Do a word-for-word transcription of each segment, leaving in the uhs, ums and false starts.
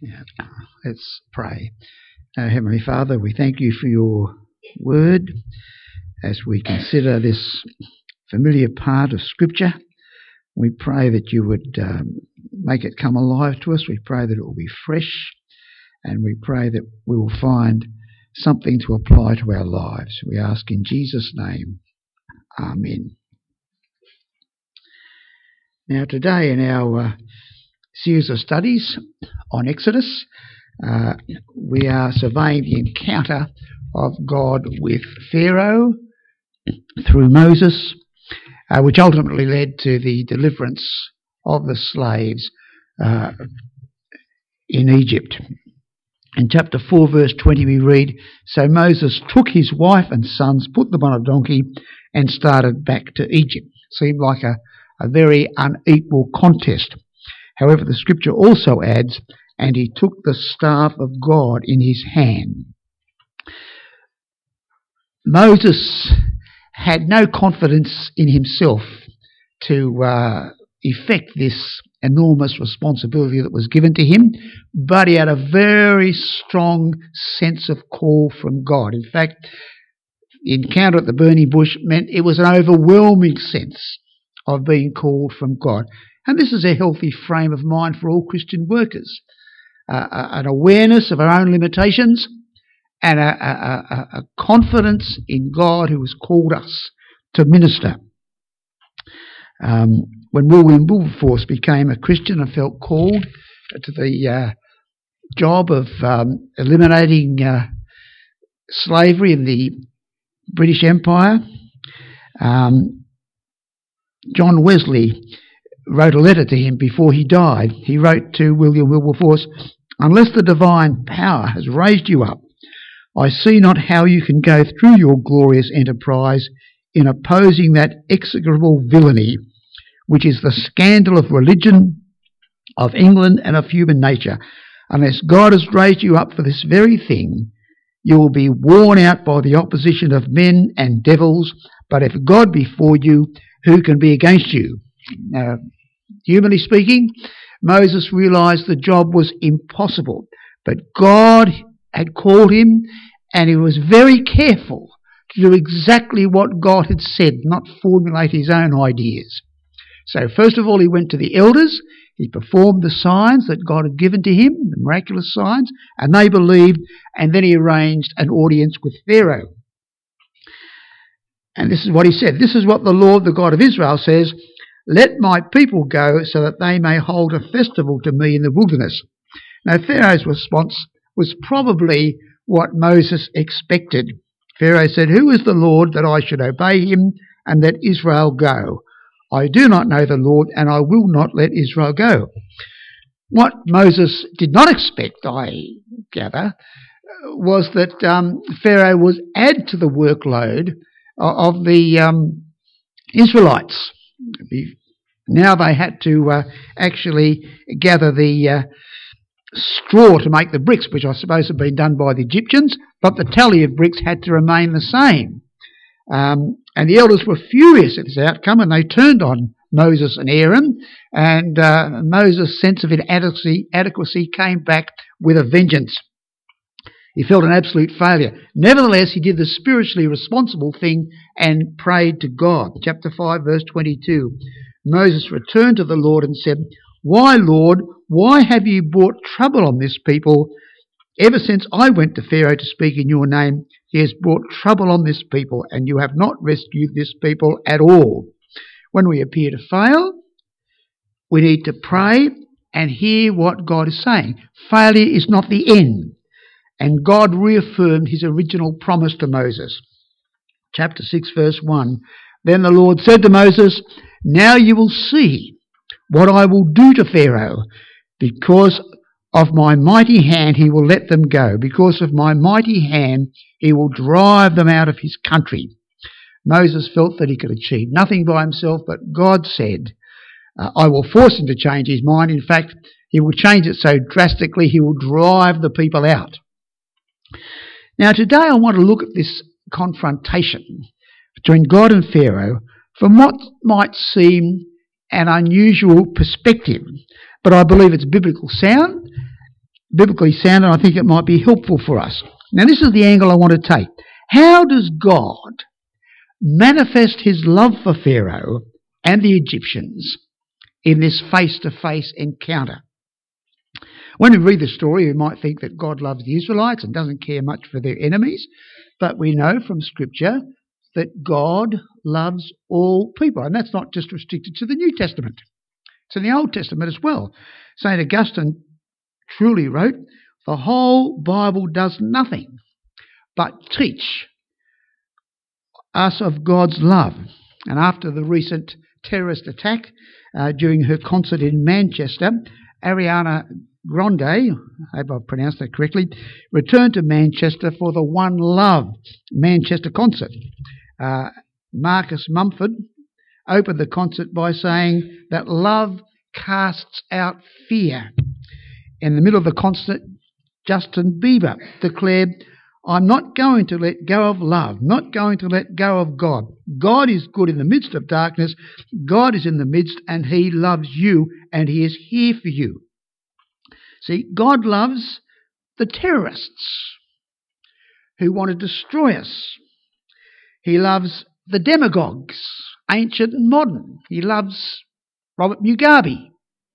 Yeah. Let's pray. Uh, Heavenly Father, we thank you for your word as we consider this familiar part of Scripture. We pray that you would um, make it come alive to us. We pray that it will be fresh, and we pray that we will find something to apply to our lives. We ask in Jesus' name. Amen. Now today in our uh, series of studies on Exodus, uh, we are surveying the encounter of God with Pharaoh through Moses, uh, which ultimately led to the deliverance of the slaves uh, in Egypt. In chapter four, verse twenty, we read, "So Moses took his wife and sons, put them on a donkey, and started back to Egypt." Seemed like a, a very unequal contest. However, the scripture also adds, "And he took the staff of God in his hand." Moses had no confidence in himself to uh, effect this enormous responsibility that was given to him, but he had a very strong sense of call from God. In fact, the encounter at the burning bush meant it was an overwhelming sense of being called from God. And this is a healthy frame of mind for all Christian workers. Uh, an awareness of our own limitations and a, a, a confidence in God who has called us to minister. Um, when William Wilberforce became a Christian and felt called to the uh, job of um, eliminating uh, slavery in the British Empire, um, John Wesley wrote a letter to him before he died. He wrote to William Wilberforce, "Unless the divine power has raised you up, I see not how you can go through your glorious enterprise in opposing that execrable villainy, which is the scandal of religion, of England, and of human nature. Unless God has raised you up for this very thing, you will be worn out by the opposition of men and devils. But if God be for you, who can be against you?" Now, humanly speaking, Moses realised the job was impossible, but God had called him, and he was very careful to do exactly what God had said, not formulate his own ideas. So first of all, he went to the elders. He performed the signs that God had given to him, the miraculous signs, and they believed, and then he arranged an audience with Pharaoh. And this is what he said, "This is what the Lord, the God of Israel, says, let my people go so that they may hold a festival to me in the wilderness." Now, Pharaoh's response was probably what Moses expected. Pharaoh said, "Who is the Lord that I should obey him and let Israel go? I do not know the Lord, and I will not let Israel go." What Moses did not expect, I gather, was that um, Pharaoh would add to the workload of the um, Israelites. Now they had to uh, actually gather the uh, straw to make the bricks, which I suppose had been done by the Egyptians, but the tally of bricks had to remain the same. Um, and the elders were furious at this outcome, and they turned on Moses and Aaron, and uh, Moses' sense of inadequacy adequacy came back with a vengeance. He felt an absolute failure. Nevertheless, he did the spiritually responsible thing and prayed to God. Chapter five, verse twenty-two. Moses returned to the Lord and said, "Why, Lord, why have you brought trouble on this people? Ever since I went to Pharaoh to speak in your name, he has brought trouble on this people, and you have not rescued this people at all." When we appear to fail, we need to pray and hear what God is saying. Failure is not the end. And God reaffirmed his original promise to Moses. Chapter six, verse one. "Then the Lord said to Moses, now you will see what I will do to Pharaoh. Because of my mighty hand he will let them go. Because of my mighty hand he will drive them out of his country." Moses felt that he could achieve nothing by himself, but God said, uh, I will force him to change his mind. In fact, he will change it so drastically he will drive the people out. Now today I want to look at this confrontation between God and Pharaoh from what might seem an unusual perspective, but I believe it's biblical sound. biblically sound, and I think it might be helpful for us. Now, this is the angle I want to take. How does God manifest his love for Pharaoh and the Egyptians in this face-to-face encounter? When we read the story, we might think that God loves the Israelites and doesn't care much for their enemies, but we know from Scripture that God loves all people, and that's not just restricted to the New Testament. It's in the Old Testament as well. Saint Augustine truly wrote, "The whole Bible does nothing but teach us of God's love." And after the recent terrorist attack uh, during her concert in Manchester, Ariana Grande, I hope I've pronounced that correctly, returned to Manchester for the One Love Manchester concert. Uh, Marcus Mumford opened the concert by saying that love casts out fear. In the middle of the concert, Justin Bieber declared, "I'm not going to let go of love, not going to let go of God. God is good in the midst of darkness. God is in the midst, and he loves you, and he is here for you." See, God loves the terrorists who want to destroy us. He loves the demagogues, ancient and modern. He loves Robert Mugabe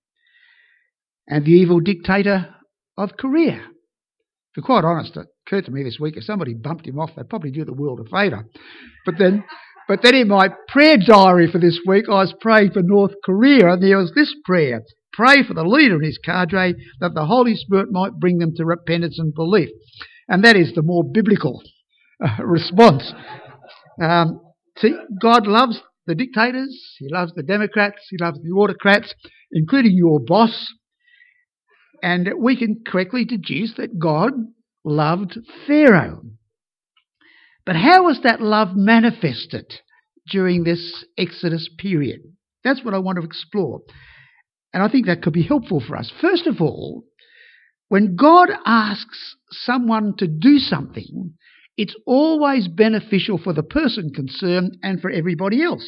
and the evil dictator of Korea. To be quite honest, it occurred to me this week, if somebody bumped him off, they'd probably do the world a favour. But then, but then in my prayer diary for this week, I was praying for North Korea, and there was this prayer: pray for the leader and his cadre that the Holy Spirit might bring them to repentance and belief. And that is the more biblical uh, response. Um, see, God loves the dictators, he loves the Democrats, he loves the autocrats, including your boss. And we can correctly deduce that God loved Pharaoh. But how was that love manifested during this Exodus period? That's what I want to explore. And I think that could be helpful for us. First of all, when God asks someone to do something, it's always beneficial for the person concerned and for everybody else.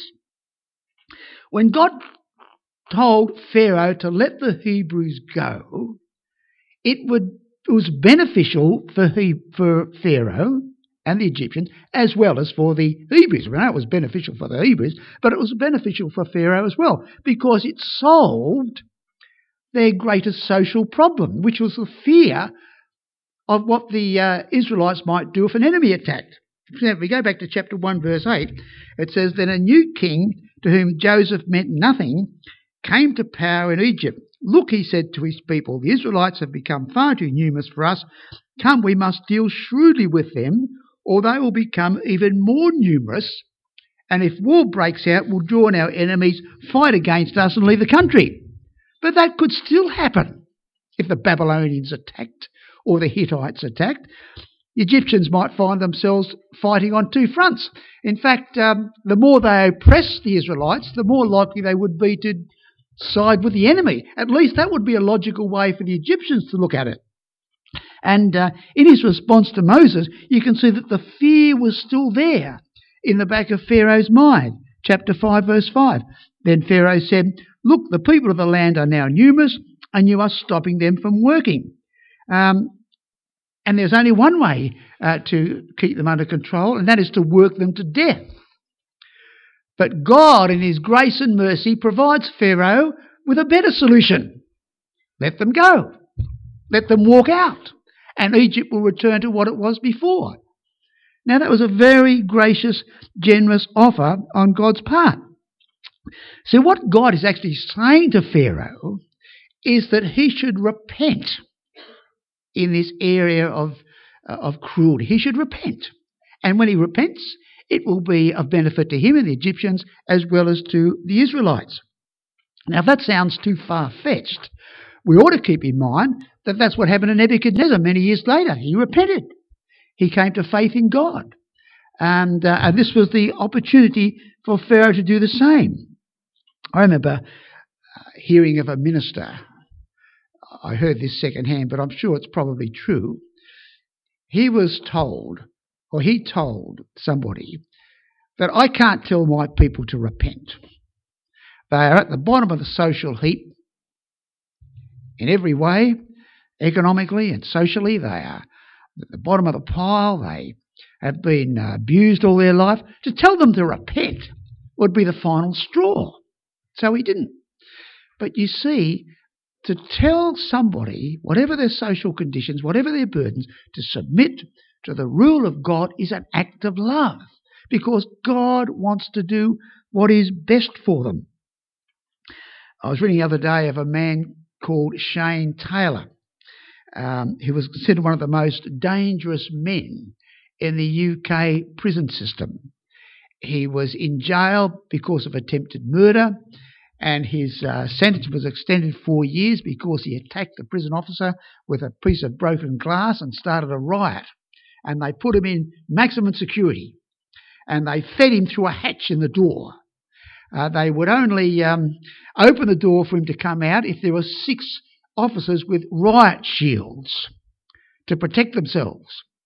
When God told Pharaoh to let the Hebrews go, it would it was beneficial for he, for Pharaoh and the Egyptians, as well as for the Hebrews. We know it was beneficial for the Hebrews, but it was beneficial for Pharaoh as well, because it solved their greatest social problem, which was the fear of what the uh, Israelites might do if an enemy attacked. If we go back to chapter one, verse eight, it says, "Then a new king, to whom Joseph meant nothing, came to power in Egypt. Look, he said to his people, the Israelites have become far too numerous for us. Come, we must deal shrewdly with them, or they will become even more numerous. And if war breaks out, we'll join our enemies, fight against us, and leave the country." But that could still happen if the Babylonians attacked or the Hittites attacked. The Egyptians might find themselves fighting on two fronts. In fact, um, the more they oppressed the Israelites, the more likely they would be to side with the enemy. At least that would be a logical way for the Egyptians to look at it. And uh, in his response to Moses, you can see that the fear was still there in the back of Pharaoh's mind. Chapter five, verse five. Then Pharaoh said, "Look, the people of the land are now numerous, and you are stopping them from working. Um, and there's only one way uh, to keep them under control, and that is to work them to death." But God, in his grace and mercy, provides Pharaoh with a better solution. Let them go. Let them walk out, and Egypt will return to what it was before. Now, that was a very gracious, generous offer on God's part. So what God is actually saying to Pharaoh is that he should repent in this area of, uh, of cruelty. He should repent. And when he repents, it will be of benefit to him and the Egyptians as well as to the Israelites. Now, if that sounds too far-fetched, we ought to keep in mind that that's what happened to Nebuchadnezzar many years later. He repented. He came to faith in God. And, uh, and this was the opportunity for Pharaoh to do the same. I remember uh, hearing of a minister. I heard this secondhand, but I'm sure it's probably true. He was told, or he told somebody, that I can't tell my people to repent. They are at the bottom of the social heap in every way. economically and socially. They are at the bottom of the pile. They have been uh, abused all their life. To tell them to repent would be the final straw. So he didn't. But you see, to tell somebody, whatever their social conditions, whatever their burdens, to submit to the rule of God is an act of love, because God wants to do what is best for them. I was reading the other day of a man called Shane Taylor, um, who was considered one of the most dangerous men in the U K prison system. He was in jail because of attempted murder, and his uh, sentence was extended four years because he attacked the prison officer with a piece of broken glass and started a riot. And they put him in maximum security, and they fed him through a hatch in the door. Uh, they would only um, open the door for him to come out if there were six officers with riot shields to protect themselves.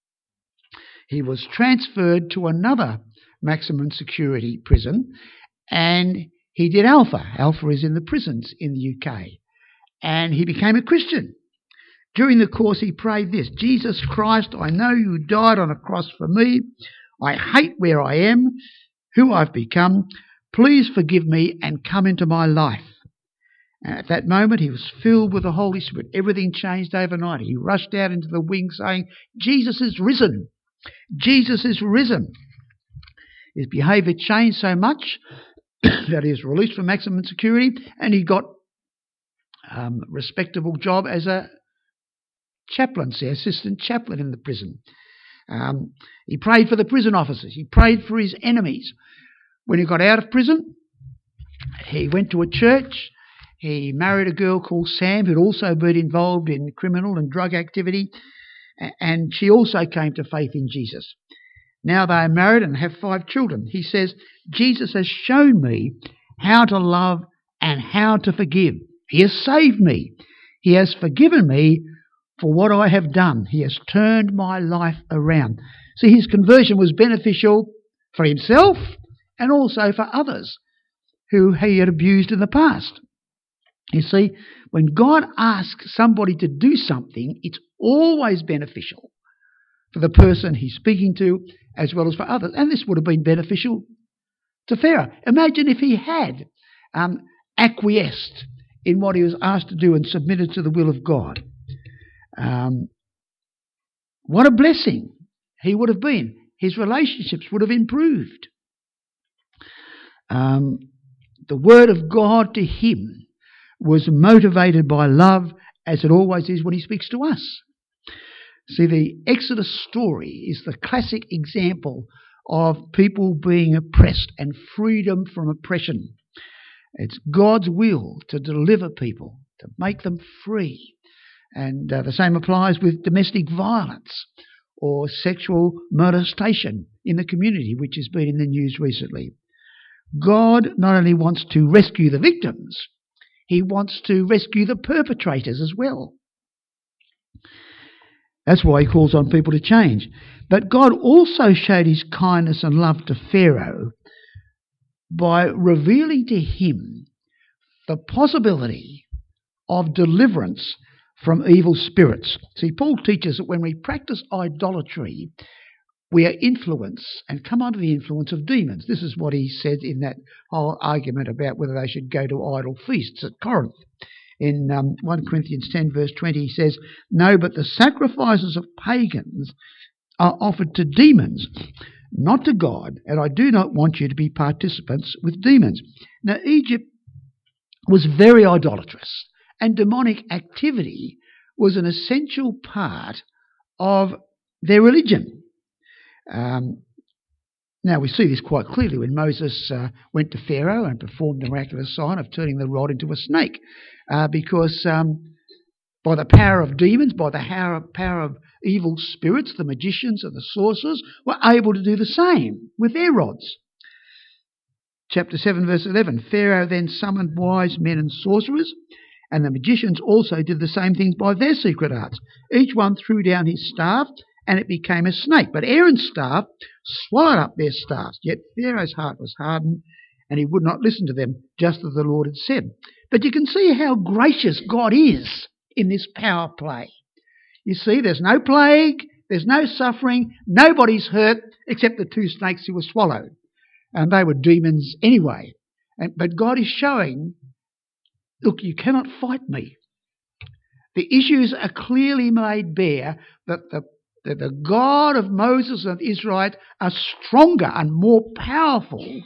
He was transferred to another maximum security prison, and he did Alpha. Alpha is in the prisons in the U K. And he became a Christian. During the course, he prayed this: Jesus Christ, I know you died on a cross for me. I hate where I am, who I've become. Please forgive me and come into my life. And at that moment, he was filled with the Holy Spirit. Everything changed overnight. He rushed out into the wing saying, Jesus is risen. Jesus is risen. His behaviour changed so much that he was released from maximum security, and he got um, a respectable job as a chaplaincy, assistant chaplain in the prison. Um, he prayed for the prison officers. He prayed for his enemies. When he got out of prison, he went to a church. He married a girl called Sam, who'd also been involved in criminal and drug activity, and she also came to faith in Jesus. Now they are married and have five children. He says, Jesus has shown me how to love and how to forgive. He has saved me. He has forgiven me for what I have done. He has turned my life around. See, his conversion was beneficial for himself and also for others who he had abused in the past. You see, when God asks somebody to do something, it's always beneficial for the person he's speaking to as well as for others. And this would have been beneficial to Pharaoh. Imagine if he had um, acquiesced in what he was asked to do and submitted to the will of God. Um, what a blessing he would have been. His relationships would have improved. Um, the word of God to him was motivated by love, as it always is when he speaks to us. See, the Exodus story is the classic example of people being oppressed and freedom from oppression. It's God's will to deliver people, to make them free. And uh, the same applies with domestic violence or sexual molestation in the community, which has been in the news recently. God not only wants to rescue the victims, he wants to rescue the perpetrators as well. That's why he calls on people to change. But God also showed his kindness and love to Pharaoh by revealing to him the possibility of deliverance from evil spirits. See, Paul teaches that when we practice idolatry, we are influenced and come under the influence of demons. This is what he said in that whole argument about whether they should go to idol feasts at Corinth. In um, First Corinthians ten verse twenty, he says, no, but the sacrifices of pagans are offered to demons, not to God, and I do not want you to be participants with demons. Now, Egypt was very idolatrous, and demonic activity was an essential part of their religion. Um, now, we see this quite clearly when Moses uh, went to Pharaoh and performed the miraculous sign of turning the rod into a snake, uh, because um, by the power of demons, by the power of, power of evil spirits, the magicians and the sorcerers were able to do the same with their rods. Chapter seven, verse eleven, Pharaoh then summoned wise men and sorcerers, and the magicians also did the same things by their secret arts. Each one threw down his staff, and it became a snake. But Aaron's staff swallowed up their staffs. Yet Pharaoh's heart was hardened, and he would not listen to them, just as the Lord had said. But you can see how gracious God is in this power play. You see, there's no plague, there's no suffering, nobody's hurt except the two snakes who were swallowed. And they were demons anyway. And, but God is showing, look, you cannot fight me. The issues are clearly made bare that the, that the God of Moses and Israel are stronger and more powerful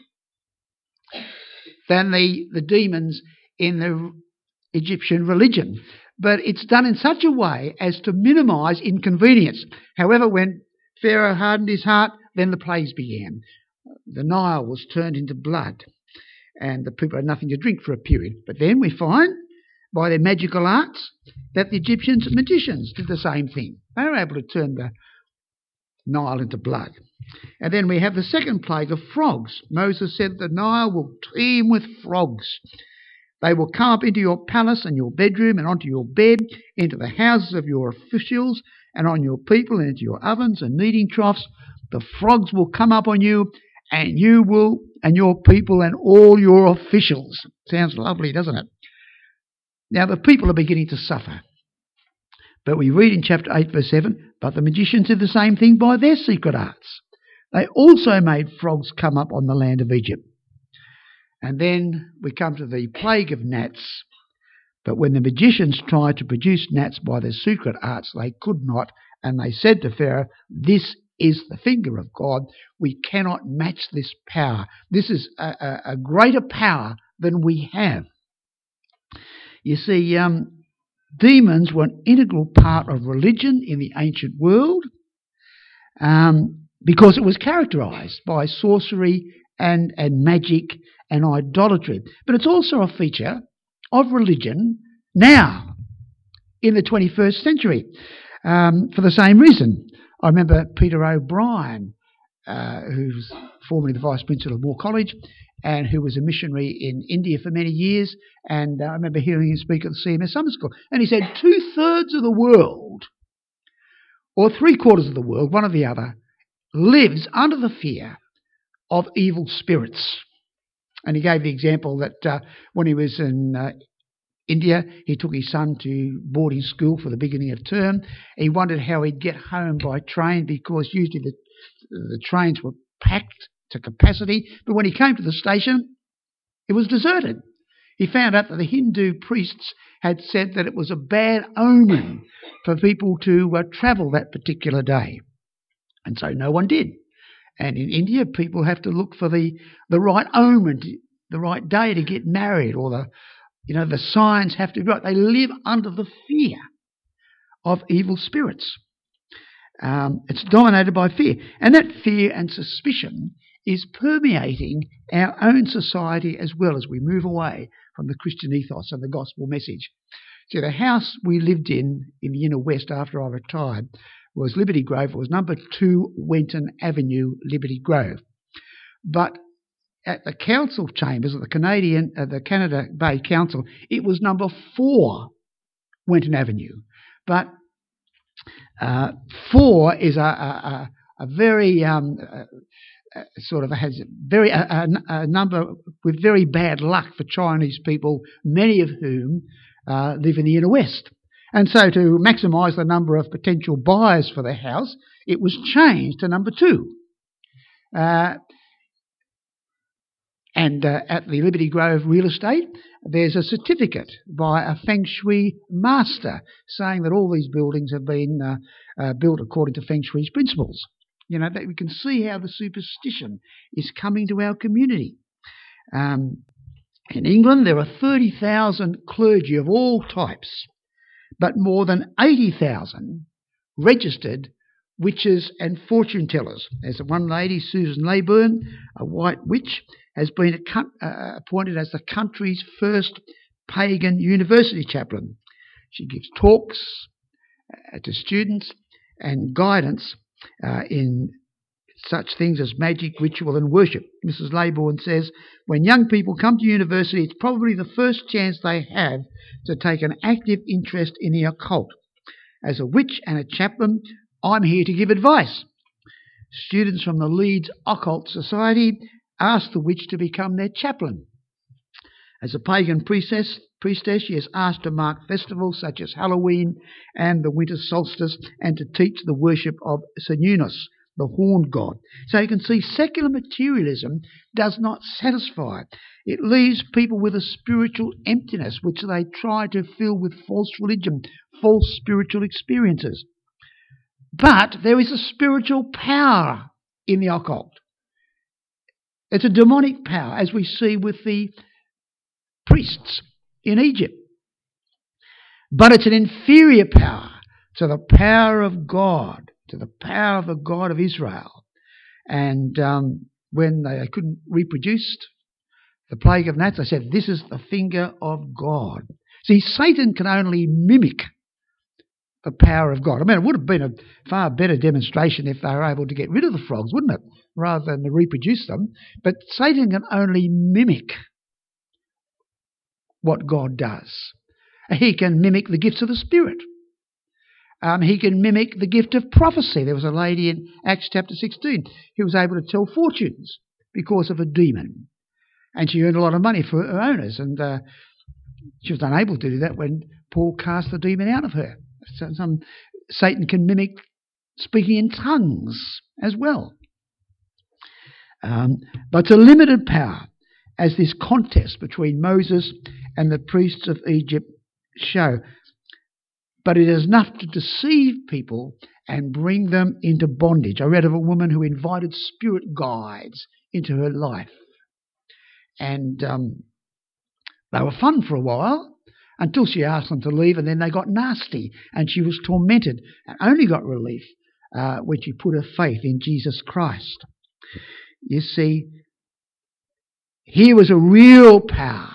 than the, the demons in the Egyptian religion. But it's done in such a way as to minimise inconvenience. However, when Pharaoh hardened his heart, then the plagues began. The Nile was turned into blood, and the people had nothing to drink for a period. But then we find, by their magical arts, that the Egyptians magicians did the same thing. They were able to turn the Nile into blood. And then we have the second plague of frogs. Moses said the Nile will teem with frogs. They will come up into your palace and your bedroom and onto your bed, into the houses of your officials and on your people and into your ovens and kneading troughs. The frogs will come up on you, and you will, and your people and all your officials. Sounds lovely, doesn't it? Now the people are beginning to suffer. But we read in chapter eight, verse seven, but the magicians did the same thing by their secret arts. They also made frogs come up on the land of Egypt. And then we come to the plague of gnats. But when the magicians tried to produce gnats by their secret arts, they could not. And they said to Pharaoh, this is the finger of God. We cannot match this power. This is a, a, a greater power than we have. You see, um, demons were an integral part of religion in the ancient world um, because it was characterised by sorcery and, and magic and idolatry. But it's also a feature of religion now in the twenty-first century um, for the same reason. I remember Peter O'Brien, uh, who's formerly the Vice Principal of Moore College and who was a missionary in India for many years, and uh, I remember hearing him speak at the C M S Summer School, and he said two-thirds of the world, or three-quarters of the world, one or the other, lives under the fear of evil spirits. And he gave the example that uh, when he was in uh, India, he took his son to boarding school for the beginning of term. He wondered how he'd get home by train because usually the, the trains were packed to capacity. But when he came to the station, it was deserted. He found out that the Hindu priests had said that it was a bad omen for people to uh, travel that particular day. And so no one did. And in India, people have to look for the, the right omen, to, the right day to get married, or the You know, the signs have to be right. They live under the fear of evil spirits. Um, it's dominated by fear. And that fear and suspicion is permeating our own society as well as we move away from the Christian ethos and the gospel message. See, the house we lived in in the inner west after I retired was Liberty Grove. It was number two Wenton Avenue, Liberty Grove. But at the council chambers of the Canadian, uh, the Canada Bay Council, it was number four Wenton Avenue. But uh, four is a, a, a very um, uh, uh, sort of has very a, a, a number with very bad luck for Chinese people, many of whom uh, live in the inner west. And so to maximise the number of potential buyers for the house, it was changed to number two. Uh, And uh, at the Liberty Grove Real Estate, there's a certificate by a Feng Shui master saying that all these buildings have been uh, uh, built according to Feng Shui's principles. You know, that we can see how the superstition is coming to our community. Um, in England, there are thirty thousand clergy of all types, but more than eighty thousand registered witches and fortune tellers. There's one lady, Susan Layburn, a white witch, has been uh, appointed as the country's first pagan university chaplain. She gives talks uh, to students and guidance uh, in such things as magic, ritual and worship. Missus Layburn says, when young people come to university, it's probably the first chance they have to take an active interest in the occult. As a witch and a chaplain, I'm here to give advice. Students from the Leeds Occult Society asked the witch to become their chaplain. As a pagan priestess, priestess. She is asked to mark festivals such as Halloween and the winter solstice, and to teach the worship of Cernunnos, the horned god. So you can see secular materialism does not satisfy. It leaves people with a spiritual emptiness, which they try to fill with false religion, false spiritual experiences. But there is a spiritual power in the occult. It's a demonic power, as we see with the priests in Egypt. But it's an inferior power to the power of God, to the power of the God of Israel. And um, when they couldn't reproduce the plague of gnats, they said, this is the finger of God. See, Satan can only mimic the power of God. I mean, it would have been a far better demonstration if they were able to get rid of the frogs, wouldn't it? Rather than to reproduce them. But Satan can only mimic what God does. He can mimic the gifts of the Spirit. Um, he can mimic the gift of prophecy. There was a lady in Acts chapter sixteen who was able to tell fortunes because of a demon. And she earned a lot of money for her owners. And uh, she was unable to do that when Paul cast the demon out of her. So some, Satan can mimic speaking in tongues as well. Um, but it's a limited power, as this contest between Moses and the priests of Egypt show. But it is enough to deceive people and bring them into bondage. I read of a woman who invited spirit guides into her life. And um, they were fun for a while, until she asked them to leave, and then they got nasty, and she was tormented, and only got relief uh, when she put her faith in Jesus Christ. You see, here was a real power,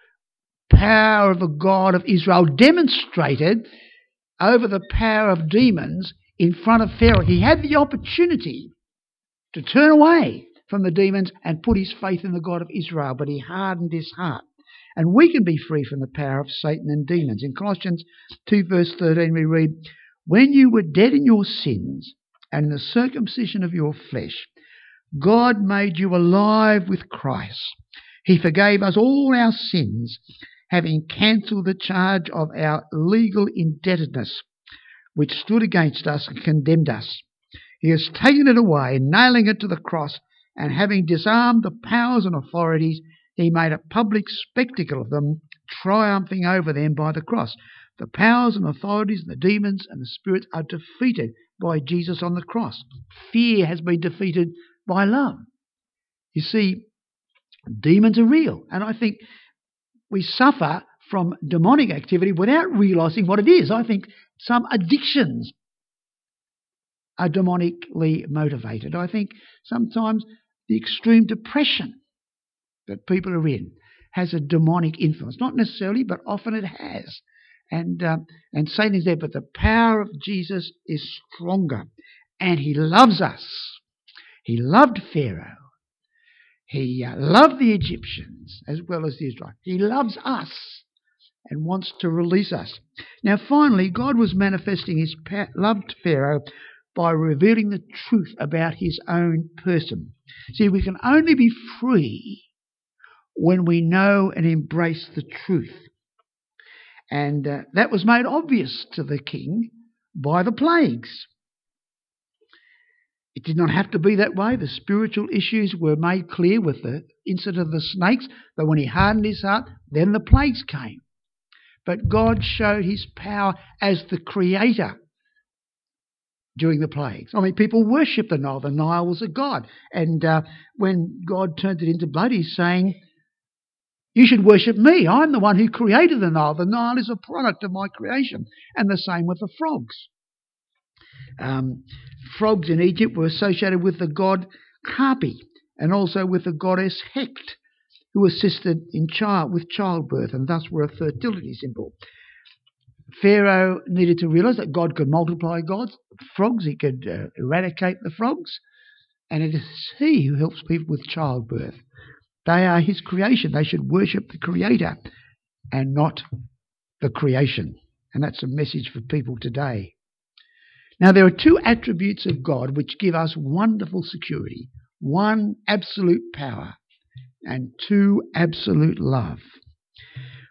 power of the God of Israel, demonstrated over the power of demons in front of Pharaoh. He had the opportunity to turn away from the demons and put his faith in the God of Israel, but he hardened his heart. And we can be free from the power of Satan and demons. In Colossians two verse thirteen we read, when you were dead in your sins and in the circumcision of your flesh, God made you alive with Christ. He forgave us all our sins, having cancelled the charge of our legal indebtedness, which stood against us and condemned us. He has taken it away, nailing it to the cross, and having disarmed the powers and authorities, he made a public spectacle of them, triumphing over them by the cross. The powers and authorities, and the demons and the spirits are defeated by Jesus on the cross. Fear has been defeated by love. You see, demons are real, and I think we suffer from demonic activity without realising what it is. I think some addictions are demonically motivated. I think sometimes the extreme depression that people are in has a demonic influence. Not necessarily, but often it has. And um, and Satan is there, but the power of Jesus is stronger. And he loves us. He loved Pharaoh. He uh, loved the Egyptians as well as the Israelites. He loves us and wants to release us. Now finally, God was manifesting his pa- love to Pharaoh by revealing the truth about his own person. See, we can only be free when we know and embrace the truth. And uh, that was made obvious to the king by the plagues. It did not have to be that way. The spiritual issues were made clear with the incident of the snakes, but when he hardened his heart, then the plagues came. But God showed his power as the creator during the plagues. I mean, people worshipped the Nile. The Nile was a god. And uh, when God turned it into blood, he's saying, you should worship me. I'm the one who created the Nile. The Nile is a product of my creation. And the same with the frogs. Um, frogs in Egypt were associated with the god Hapi and also with the goddess Heqet, who assisted in child with childbirth and thus were a fertility symbol. Pharaoh needed to realise that God could multiply gods, frogs. He could uh, eradicate the frogs. And it is he who helps people with childbirth. They are his creation. They should worship the Creator and not the creation. And that's a message for people today. Now, there are two attributes of God which give us wonderful security. One, absolute power, and two, absolute love.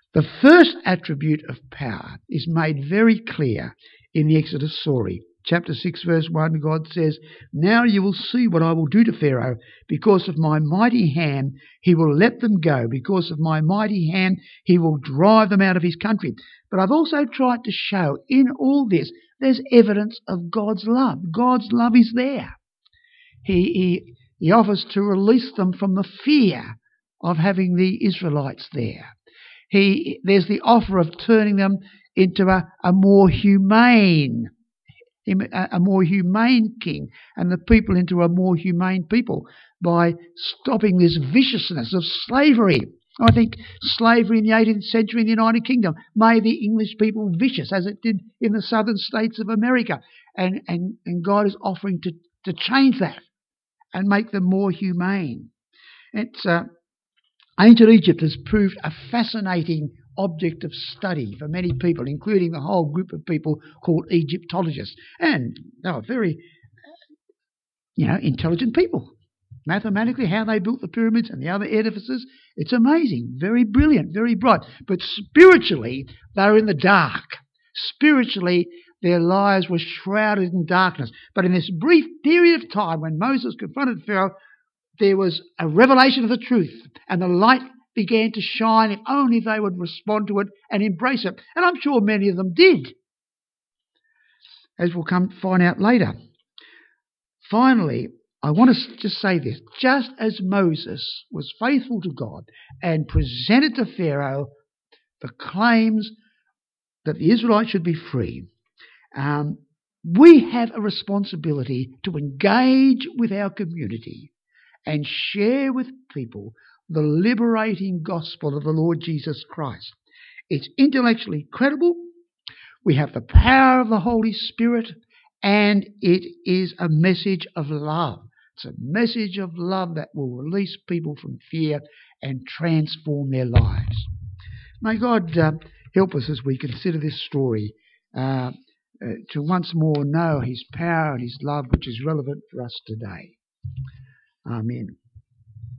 The first attribute of power is made very clear in the Exodus story. Chapter six, verse one, God says, "Now you will see what I will do to Pharaoh. Because of my mighty hand, he will let them go. Because of my mighty hand, he will drive them out of his country." But I've also tried to show in all this, there's evidence of God's love. God's love is there. He, he, he offers to release them from the fear of having the Israelites there. He, there's the offer of turning them into a, a more humane a more humane king and the people into a more humane people by stopping this viciousness of slavery. I think slavery in the eighteenth century in the United Kingdom made the English people vicious, as it did in the southern states of America. And, and, and God is offering to, to change that and make them more humane. It's, uh, ancient Egypt has proved a fascinating object of study for many people, including the whole group of people called Egyptologists. And they were very, you know, intelligent people. Mathematically, how they built the pyramids and the other edifices, it's amazing. Very brilliant, very bright. But spiritually, they were in the dark. Spiritually, their lives were shrouded in darkness. But in this brief period of time when Moses confronted Pharaoh, there was a revelation of the truth, and the light began to shine if only they would respond to it and embrace it. And I'm sure many of them did, as we'll come to find out later. Finally, I want to just say this. Just as Moses was faithful to God and presented to Pharaoh the claims that the Israelites should be free, um, we have a responsibility to engage with our community and share with people the liberating gospel of the Lord Jesus Christ. It's intellectually credible. We have the power of the Holy Spirit, and it is a message of love. It's a message of love that will release people from fear and transform their lives. May God uh, help us as we consider this story uh, uh, to once more know his power and his love, which is relevant for us today. Amen.